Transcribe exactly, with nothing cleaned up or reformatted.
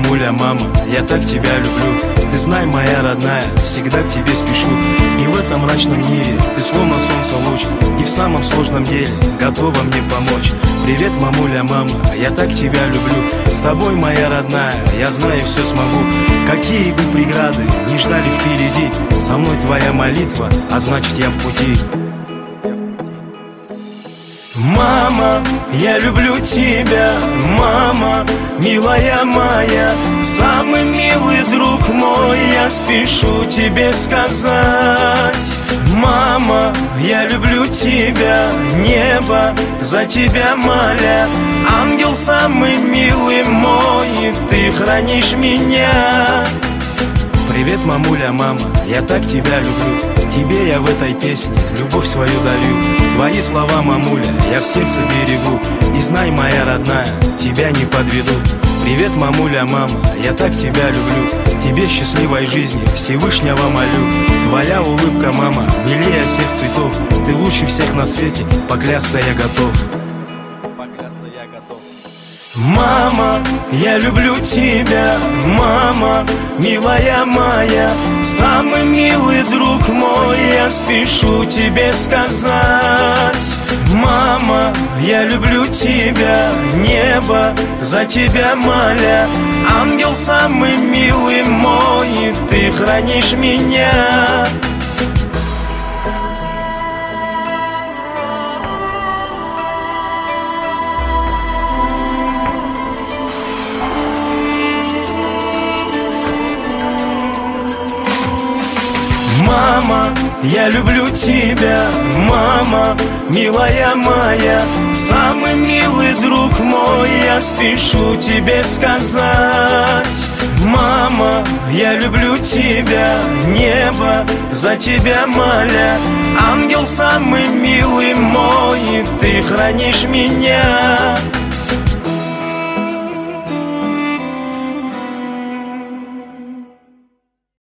мамуля, мама, я так тебя люблю. Ты знай, моя родная, всегда к тебе спешу. И в этом мрачном мире ты словно солнце луч, и в самом сложном деле готова мне помочь. Привет, мамуля, мама, я так тебя люблю. С тобой, моя родная, я знаю, все смогу. Какие бы преграды не ждали впереди, со мной твоя молитва, а значит я в пути. Мама, я люблю тебя, мама, милая моя, самый милый друг мой, я спешу тебе сказать. Мама, я люблю тебя, небо за тебя моля, ангел самый милый мой, ты хранишь меня. Привет, мамуля, мама, я так тебя люблю. Тебе я в этой песне любовь свою дарю. Твои слова, мамуля, я в сердце берегу. И знай, моя родная, тебя не подведу. Привет, мамуля, мама, я так тебя люблю. Тебе счастливой жизни Всевышнего молю. Твоя улыбка, мама, милее всех цветов. Ты лучше всех на свете, поклясться я готов. Поклясться я готов. Мама, я люблю тебя, мама, милая моя, самый милый друг мой, я спешу тебе сказать. Мама, я люблю тебя, небо за тебя моля, ангел самый милый мой, ты хранишь меня. Мама, я люблю тебя, мама, милая моя, самый милый друг мой, я спешу тебе сказать. Мама, я люблю тебя, небо за тебя моля, ангел самый милый мой, ты хранишь меня.